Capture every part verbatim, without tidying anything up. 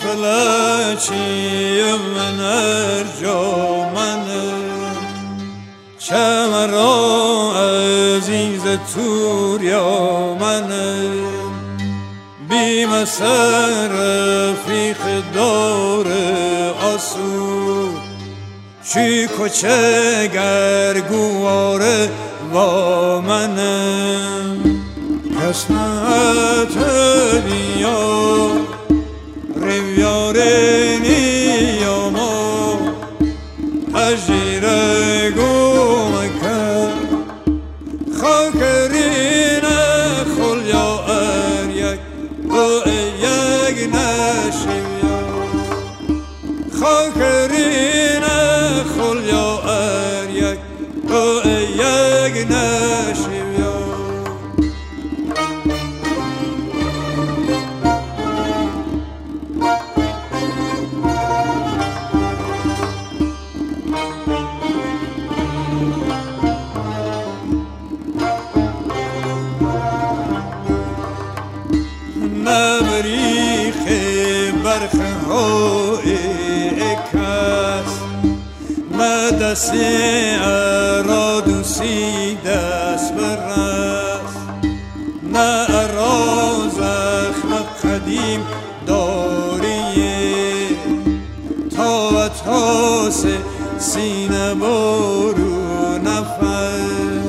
فلچی من ارجامنه چه مرا عزیز توریا منه بیم سر رفیق دار آسو چی کچه گرگواره با منه قسمت دیا ریویاره نیاما اجیره گومکه خاکرین خلیا اریک او یک نشویا خاکرین خلیا اریک او یک نشویا نبریخ برخ های کس نه دستی ارادوسی دست برست نه ارا زخم قدیم داریه تا و تاس سینه برو نفس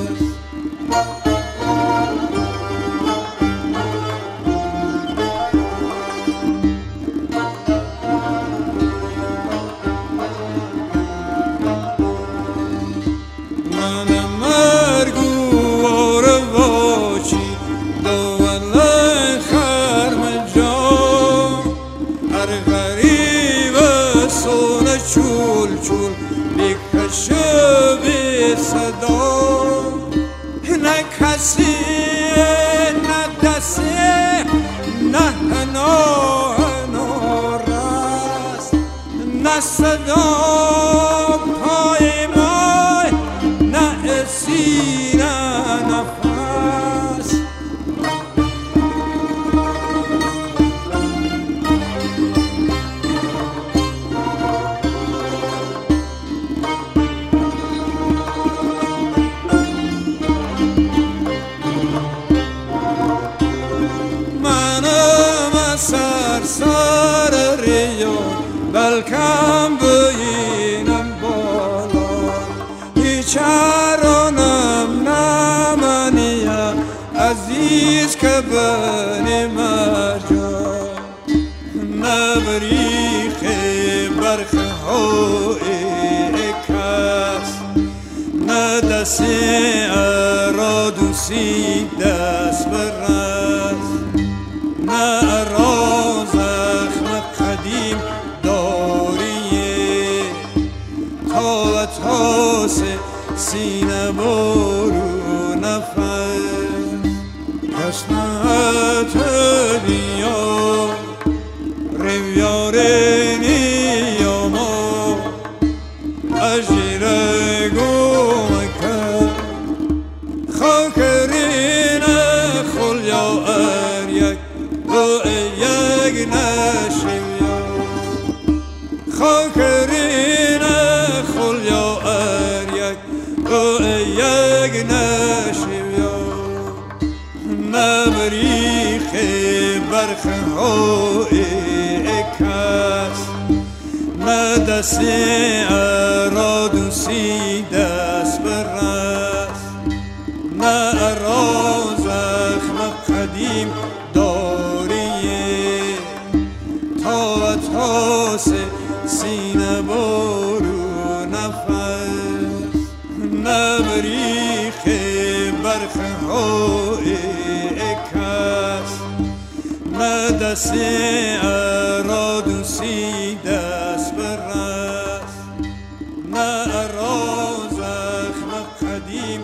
چول چول میکشه بی صدا نه کسی نه دستی نه هنو هنو رست نه صدا پای مای نه اسی نه نفس سر ریو بلکم بینم بالا هیچرانم نمانیه عزیز که بنی مرجا نبریخ برخ های کس نه دستی ارادوسی دست برست نه ارا زخم قدیم داریه تا و تاس سینه برو نفس قسمت دیا ریویاره نیاما اجیره گومکه خاکرین خلیا اریک او یک نشویا خاکرین خلیا اریک او یک نشویا نبریخ برخ های کس نه دستی ارادوسی دست برست نه ارا زخم قدیم داریه تا و تاس سینه برو نفس نبریخ برخ های کس نه دستی ارادوسی دست برست نه ارا زخم قدیم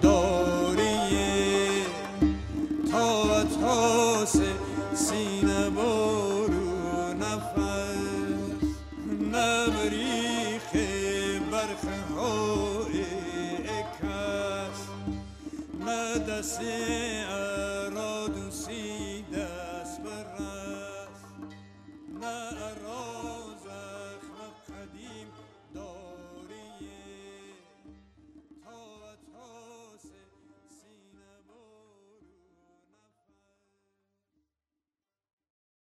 داریه تا و تاس سینه برو نفس نبریخ برخ های کس نه دستی